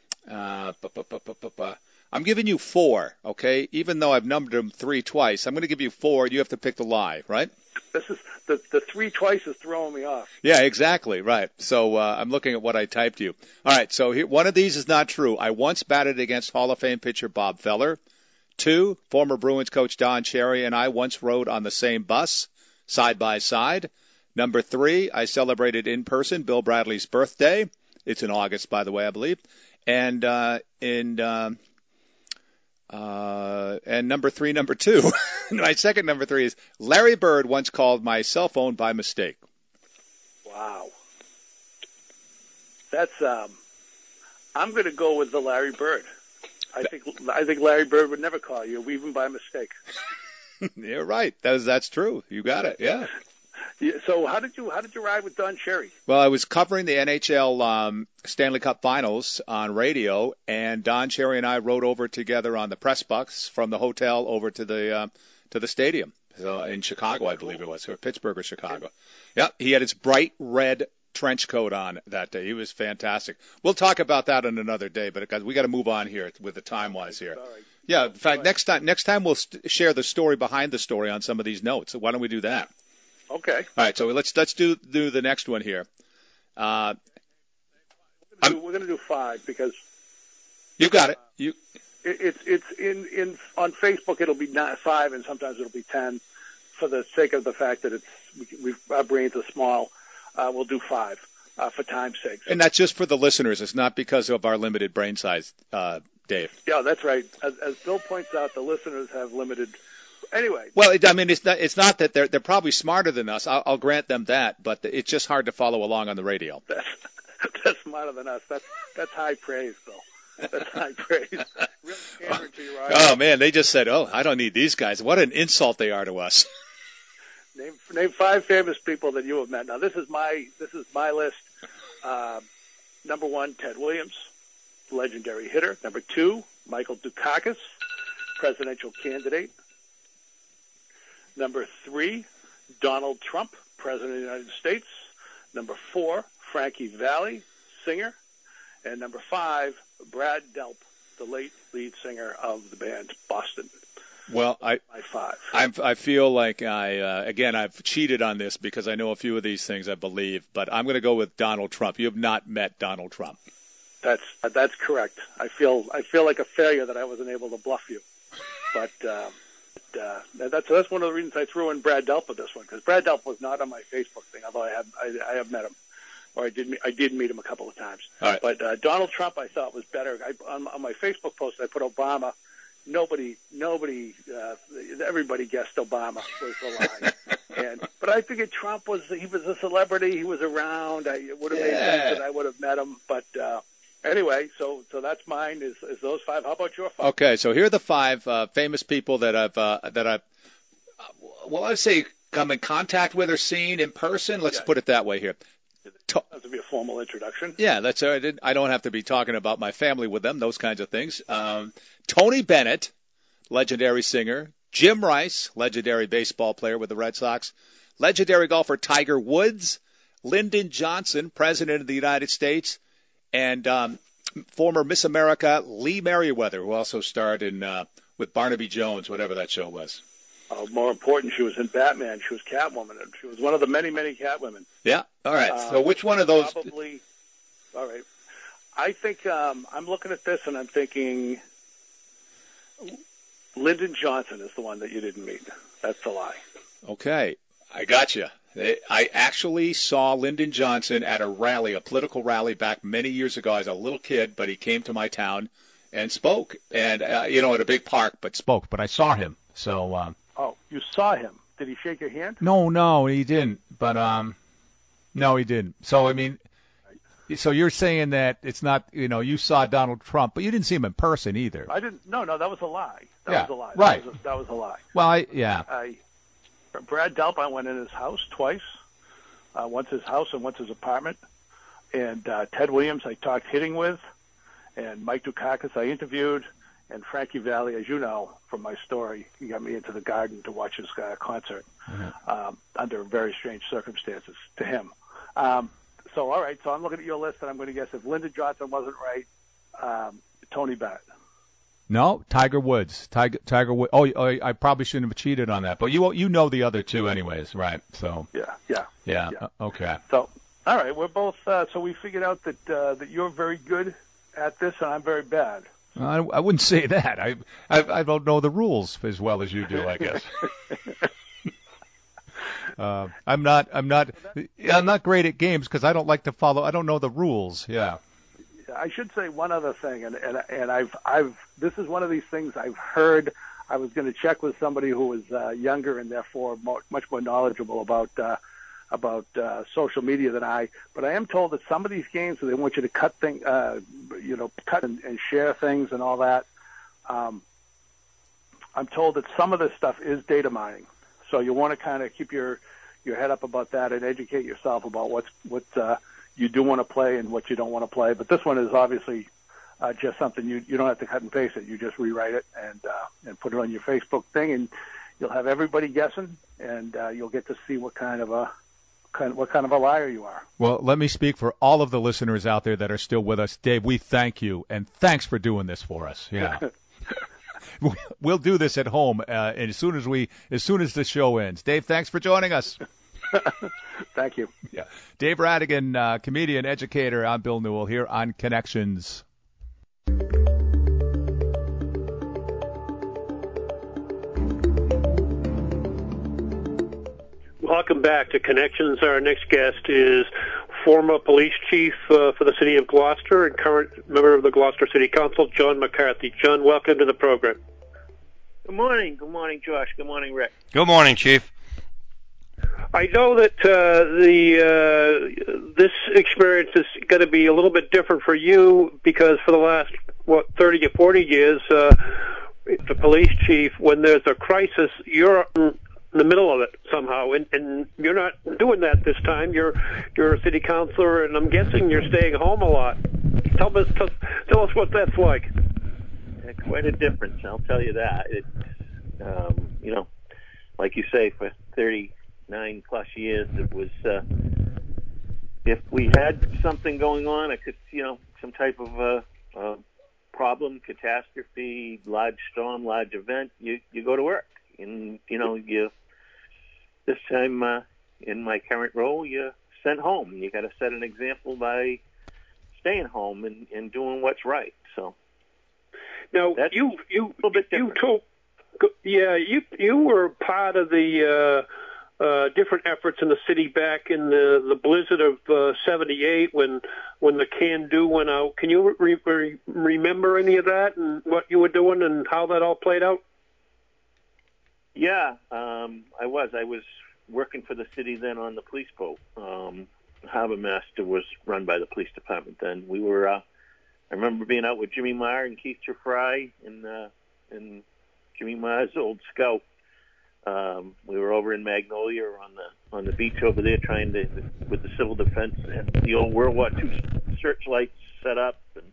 I'm giving you 4, okay? Even though I've numbered them 3 twice, I'm going to give you 4. You have to pick the lie, right? This is the 3 twice is throwing me off. Yeah, exactly, right. So I'm looking at what I typed you. All right, so here, one of these is not true. I once batted against Hall of Fame pitcher Bob Feller. 2, former Bruins coach Don Cherry and I once rode on the same bus, side by side. Number 3, I celebrated in person Bill Bradley's birthday. It's in August, by the way, I believe. And number 2, my second number 3 is Larry Bird once called my cell phone by mistake. Wow. That's I'm going to go with the Larry Bird. I think Larry Bird would never call you, even by mistake. You're right. That's true. You got it. Yeah. So how did you ride with Don Cherry? Well, I was covering the NHL Stanley Cup Finals on radio, and Don Cherry and I rode over together on the press bus from the hotel over to the stadium in Chicago, I believe it was, or Pittsburgh or Chicago. Yeah, he had his bright red trench coat on that day. He was fantastic. We'll talk about that on another day, but we got to move on here with the time-wise here. Sorry. Yeah, in fact, next time we'll share the story behind the story on some of these notes. So why don't we do that? Okay. All right, so let's do the next one here. We're going to do 5 because you got it. It's in on Facebook. It'll be 5, and sometimes it'll be 10. For the sake of the fact that our brains are small, we'll do 5 for time's sake. And that's just for the listeners. It's not because of our limited brain size, Dave. Yeah, that's right. As Bill points out, the listeners have limited. Anyway. Well, I mean, it's not that they're probably smarter than us. I'll grant them that, but it's just hard to follow along on the radio. That's smarter than us. That's high praise, Bill. That's high praise. Really pandering to your audience. Oh man, they just said, "Oh, I don't need these guys." What an insult they are to us. Name 5 famous people that you have met. Now this is my list. Number 1, Ted Williams, legendary hitter. Number 2, Michael Dukakis, presidential candidate. Number 3, Donald Trump, President of the United States. Number 4, Frankie Valli, singer. And number 5, Brad Delp, the late lead singer of the band Boston. Well, my 5. I feel like I've cheated on this because I know a few of these things, I believe, but I'm going to go with Donald Trump. You have not met Donald Trump. That's correct. I feel like a failure that I wasn't able to bluff you, but. That's one of the reasons I threw in Brad Delp with this one, because Brad Delp was not on my Facebook thing, although I have met him, or I did meet him a couple of times. All right. But Donald Trump I thought was better. On my Facebook post I put Obama. Nobody, everybody guessed Obama was the lie. But I figured Trump was a celebrity. He was around. It would have made sense that I would have met him, but. Anyway, so that's mine. Is those 5? How about your 5? Okay, so here are the 5 famous people that I've I'd say come in contact with or seen in person. Let's put it that way here. That would be a formal introduction. Yeah, that's I don't have to be talking about my family with them, those kinds of things. Tony Bennett, legendary singer. Jim Rice, legendary baseball player with the Red Sox. Legendary golfer Tiger Woods. Lyndon Johnson, President of the United States. And former Miss America Lee Merriweather, who also starred in with Barnaby Jones, whatever that show was. More important, she was in Batman. She was Catwoman, and she was one of the many, many Catwomen. Yeah. All right. So which one of those? Probably. All right. I think I'm looking at this and I'm thinking Lyndon Johnson is the one that you didn't meet. That's a lie. Okay. I got you. I actually saw Lyndon Johnson at a rally, a political rally back many years ago as a little kid, but he came to my town and spoke, and at a big park, but spoke. But I saw him. So. Oh, you saw him. Did he shake your hand? No, he didn't. But no, he didn't. So I mean, so you're saying that it's not, you saw Donald Trump, but you didn't see him in person either. I didn't. No, that was a lie. That was a lie. Right. That was a lie. Well, Brad Delp, I went in his house twice. Once his house and once his apartment. And Ted Williams, I talked hitting with, and Mike Dukakis, I interviewed. And Frankie Valli, as you know from my story, he got me into the Garden to watch his concert under very strange circumstances to him. So, all right, so I'm looking at your list, and I'm going to guess if Lyndon Johnson wasn't right, Tony Bennett. No, Tiger Woods. Tiger Woods. Oh, I probably shouldn't have cheated on that, but you know the other two anyways, right? So. Yeah. Okay. So, all right, we're both. So we figured out that you're very good at this, and I'm very bad. I wouldn't say that. I don't know the rules as well as you do, I guess. I'm not great at games because I don't like to follow. I don't know the rules. Yeah. I should say one other thing, and I've this is one of these things I've heard. I was going to check with somebody who was younger and therefore much more knowledgeable about social media than I, but I am told that some of these games where they want you to cut cut and share things and all that. I'm told that some of this stuff is data mining, so you want to kind of keep your head up about that and educate yourself about what you do want to play and what you don't want to play. But this one is obviously just something you don't have to cut and paste it. You just rewrite it and put it on your Facebook thing, and you'll have everybody guessing, and you'll get to see what kind of a liar you are. Well, let me speak for all of the listeners out there that are still with us. Dave, we thank you, and thanks for doing this for us. Yeah. We'll do this at home as soon as the show ends. Dave, thanks for joining us. Thank you. Yeah. Dave Radigan, comedian, educator. I'm Bill Newell here on Connections. Welcome back to Connections. Our next guest is former police chief for the city of Gloucester and current member of the Gloucester City Council, John McCarthy. John, welcome to the program. Good morning. Good morning, Josh. Good morning, Rick. Good morning, Chief. I know that this experience is going to be a little bit different for you because for the last 30 or 40 years, the police chief, when there's a crisis, you're in the middle of it somehow, and you're not doing that this time. You're a city councilor, and I'm guessing you're staying home a lot. Tell us what that's like. Yeah, quite a difference, I'll tell you that. It, like you say, for 39 plus years, it was. If we had something going on, some type of problem, catastrophe, large storm, large event, you go to work, and this time in my current role, you're sent home. You got to set an example by staying home and doing what's right. So now you were part of the different efforts in the city back in the blizzard of '78 when the Can Do went out. Can you remember any of that and what you were doing and how that all played out? Yeah, I was working for the city then on the police boat. Harbor Master was run by the police department then. We were, I remember being out with Jimmy Marr and Keith Jeffrey and Jimmy Marr's old Scout. We were over in Magnolia on the beach over there with the civil defense and the old World War II searchlights set up and,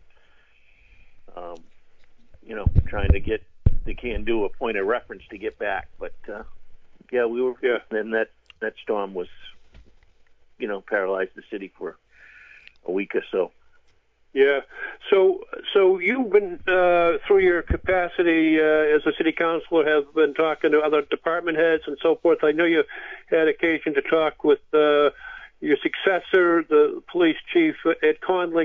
trying to get the Can Do a point of reference to get back. But, we were, then that storm was, paralyzed the city for a week or so. Yeah. So you've been through your capacity as a city councilor, have been talking to other department heads and so forth. I know you had occasion to talk with your successor, the police chief, Ed Conley.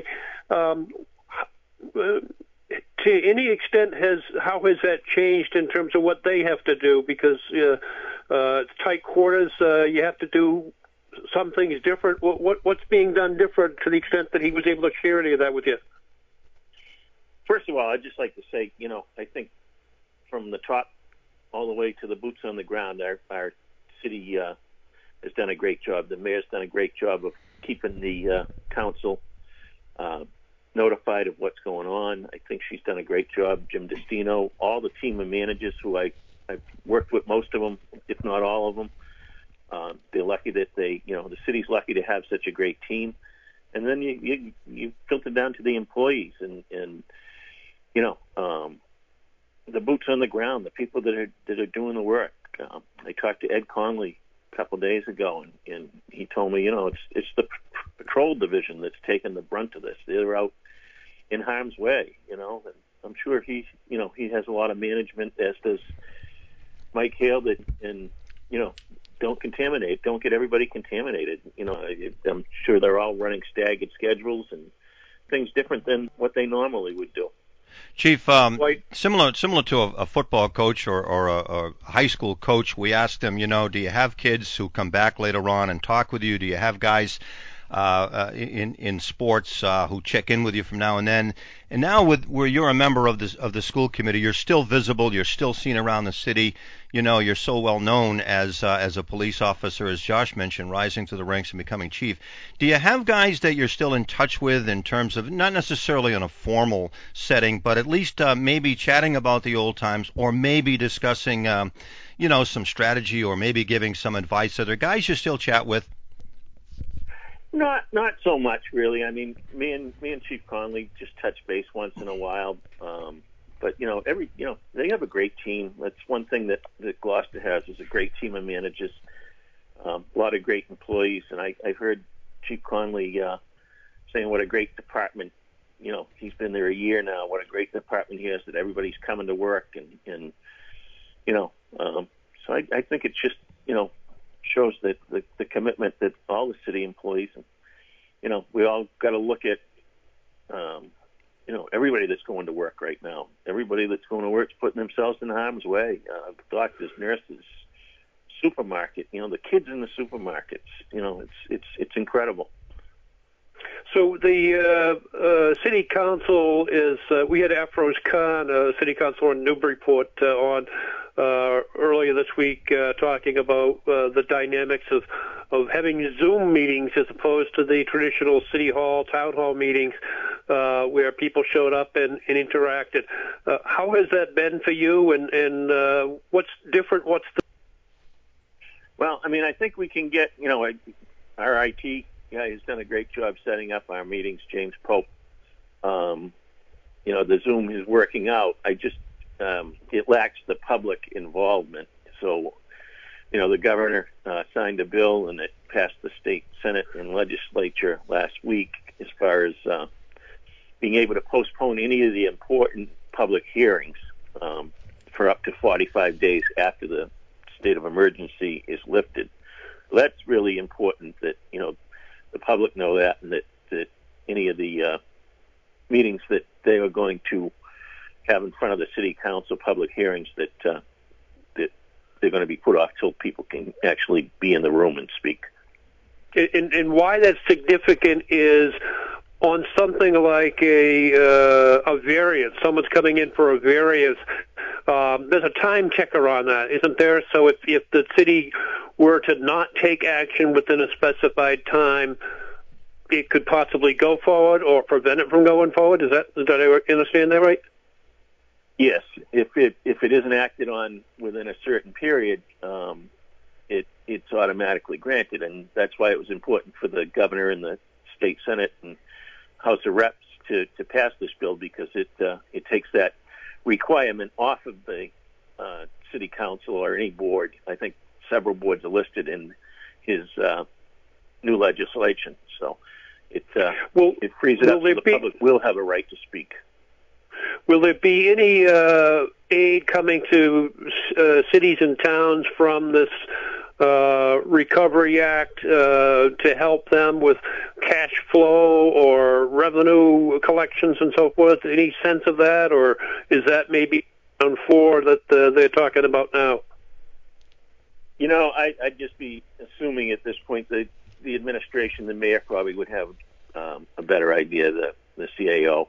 To any extent, how has that changed in terms of what they have to do? Because it's tight quarters, you have to do some things different. What's being done different to the extent that he was able to share any of that with you? First of all, I'd just like to say, I think from the top all the way to the boots on the ground, our city has done a great job. The mayor's done a great job of keeping the council notified of what's going on. I think she's done a great job. Jim Destino, all the team of managers who I've worked with, most of them, if not all of them. They're lucky that the city's lucky to have such a great team. And then you filter down to the employees and the boots on the ground, the people that are doing the work. I talked to Ed Conley a couple of days ago, and he told me, it's the patrol division that's taken the brunt of this. They're out in harm's way, and I'm sure he has a lot of management, as does Mike Hale, and don't contaminate, don't get everybody contaminated. I'm sure they're all running staggered schedules and things different than what they normally would do. Chief, similar to a football coach or a high school coach, we asked them, do you have kids who come back later on and talk with you? Do you have guys in sports who check in with you from now and then? And now, where you're a member of the school committee, you're still visible. You're still seen around the city. You're so well known as a police officer, as Josh mentioned, rising to the ranks and becoming chief. Do you have guys that you're still in touch with in terms of not necessarily in a formal setting, but at least maybe chatting about the old times, or maybe discussing some strategy, or maybe giving some advice? Are there guys you still chat with? Not so much, really. I mean, me and Chief Conley just touch base once in a while. But they have a great team. That's one thing that Gloucester has, is a great team of managers, a lot of great employees. And I've heard Chief Conley saying what a great department. He's been there a year now. What a great department he has, that everybody's coming to work, and so I think it's just shows that the commitment that all the city employees, and we all got to look at everybody that's going to work right now. Everybody that's going to work is putting themselves in harm's way. Doctors, nurses, supermarket, the kids in the supermarkets. It's incredible. So the city council is, we had Afroz Khan, city councilor in Newburyport, on earlier this week, talking about the dynamics of having Zoom meetings as opposed to the traditional city hall, town hall meetings where people showed up and interacted. How has that been for you, and what's different? Well, I mean, I think we can get, our IT guy has done a great job setting up our meetings, James Pope. The Zoom is working out. It lacks the public involvement. So, the governor signed a bill, and it passed the state Senate and legislature last week as far as being able to postpone any of the important public hearings for up to 45 days after the state of emergency is lifted. That's really important that, the public know that, and that any of the meetings that they are going to have in front of the city council, public hearings, that they're going to be put off till people can actually be in the room and speak. And why that's significant is on something like a variance. Someone's coming in for a variance. There's a time checker on that, isn't there? So if the city were to not take action within a specified time, it could possibly go forward or prevent it from going forward. Did I understand that right? Yes. If it isn't acted on within a certain period, it's automatically granted, and that's why it was important for the governor and the state Senate and House of Reps to pass this bill, because it takes that requirement off of the city council or any board. I think several boards are listed in his new legislation. So, it frees it up so the public will have a right to speak. Will there be any aid coming to cities and towns from this Recovery Act to help them with cash flow or revenue collections and so forth? Any sense of that, or is that maybe round 4 that they're talking about now? I'd just be assuming at this point that the administration, the mayor, probably would have a better idea, the CAO.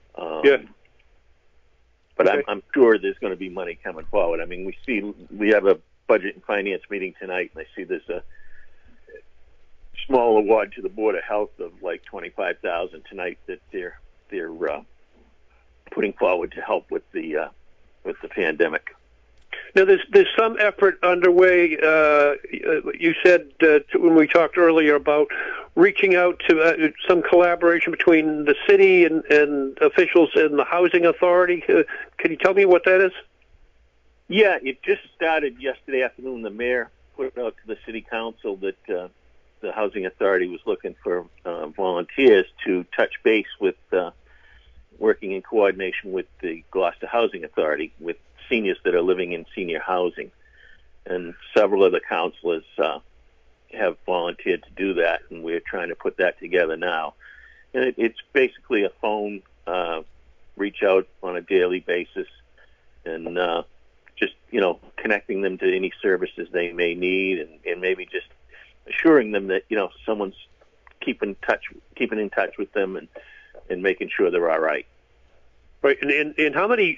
But okay. I'm sure there's going to be money coming forward. I mean, we have a budget and finance meeting tonight, and I see there's a small award to the Board of Health of like $25,000 tonight that they're putting forward to help with the pandemic. Now, there's some effort underway. You said when we talked earlier about reaching out to some collaboration between the city and officials in the housing authority. Can you tell me what that is? Yeah, it just started yesterday afternoon. The mayor put out to the city council that the housing authority was looking for volunteers to touch base with working in coordination with the Gloucester Housing Authority with seniors that are living in senior housing. And several of the councilors have volunteered to do that, and we're trying to put that together now. And it's basically a phone reach out on a daily basis and just, connecting them to any services they may need and maybe just assuring them that, someone's keeping in touch with them and making sure they're all right. Right. And how many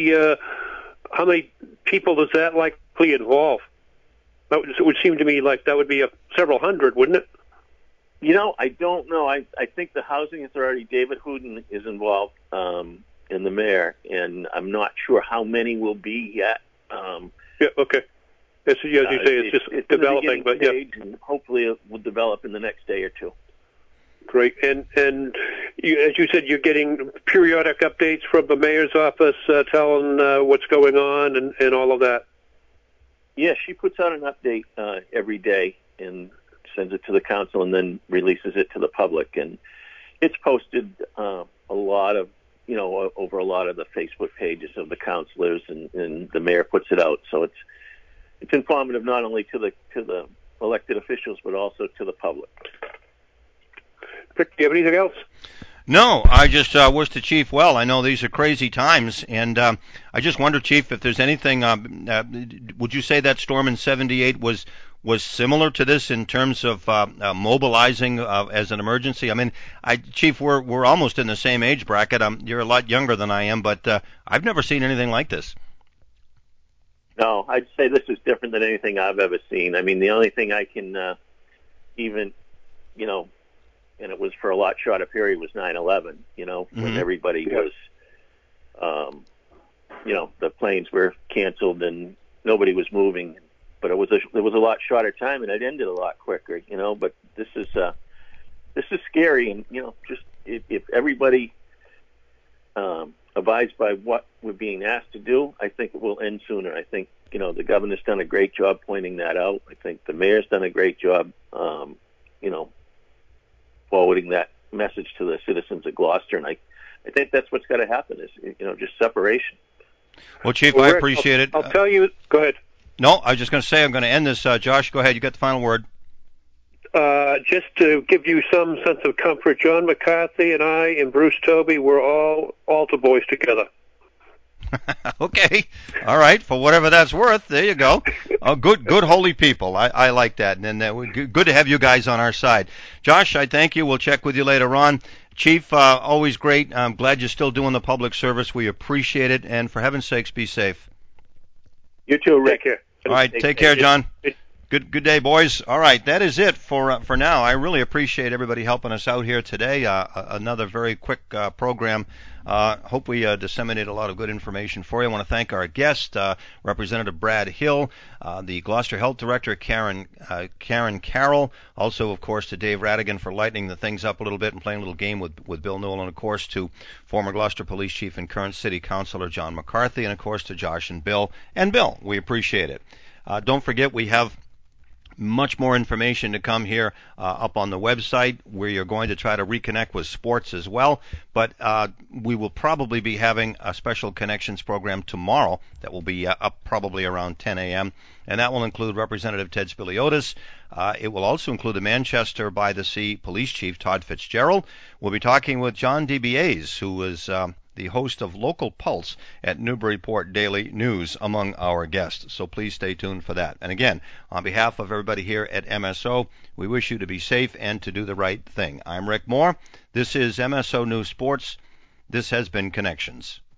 people does that likely involve? It would seem to me like that would be several hundred, wouldn't it? I don't know. I think the Housing Authority, David Hooten, is involved in the mayor, and I'm not sure how many will be yet. Yeah, okay. As you say, it's just developing, but yeah. And hopefully it will develop in the next day or two. Great. And you, as you said, you're getting periodic updates from the mayor's office telling what's going on and all of that. Yeah, she puts out an update every day and sends it to the council and then releases it to the public. And it's posted a lot of, over a lot of the Facebook pages of the councilors, and the mayor puts it out. So it's informative not only to the elected officials but also to the public. Rick, do you have anything else? No, I just wish the chief well. I know these are crazy times, and I just wonder, Chief, if there's anything. Would you say that storm in '78 was similar to this in terms of mobilizing as an emergency? I mean, Chief, we're almost in the same age bracket. You're a lot younger than I am, but I've never seen anything like this. No, I'd say this is different than anything I've ever seen. I mean, the only thing I can even, and it was for a lot shorter period, was 9/11, when everybody was, the planes were canceled and nobody was moving. But it was a lot shorter time, and it ended a lot quicker, But this is scary, and just if everybody abides by what we're being asked to do, I think it will end sooner. I think the governor's done a great job pointing that out. I think the mayor's done a great job, forwarding that message to the citizens of Gloucester, and I think that's what's got to happen is just separation. Well, Chief, I appreciate it. I'll tell you. Go ahead. No, I was just going to say I'm going to end this. Josh, go ahead. You got the final word. Just to give you some sense of comfort, John McCarthy and I and Bruce Toby were all altar boys together. Okay. All right. For whatever that's worth, there you go. Good holy people. I like that. And good to have you guys on our side. Josh, I thank you. We'll check with you later on. Chief, always great. I'm glad you're still doing the public service. We appreciate it. And for heaven's sakes, be safe. You too, Rick. Take care. All right. Take care, John. Good day, boys. All right, that is it for now. I really appreciate everybody helping us out here today. Another very quick program. Hope we disseminate a lot of good information for you. I want to thank our guest, Representative Brad Hill, the Gloucester Health Director, Karen Carroll. Also, of course, to Dave Radigan for lightening the things up a little bit and playing a little game with Bill Newell. And, of course, to former Gloucester Police Chief and current City Councilor John McCarthy. And, of course, to Josh and Bill. And, Bill, we appreciate it. Don't forget, we have Much more information to come here up on the website, where you're going to try to reconnect with sports as well. But we will probably be having a special Connections program tomorrow that will be up probably around 10 a.m., and that will include Representative Ted Spiliotis. It will also include the Manchester by the Sea Police Chief, Todd Fitzgerald. We'll be talking with John DeBiase, who is the host of Local Pulse at Newburyport Daily News, among our guests. So please stay tuned for that. And again, on behalf of everybody here at MSO, we wish you to be safe and to do the right thing. I'm Rick Moore. This is MSO News Sports. This has been Connections.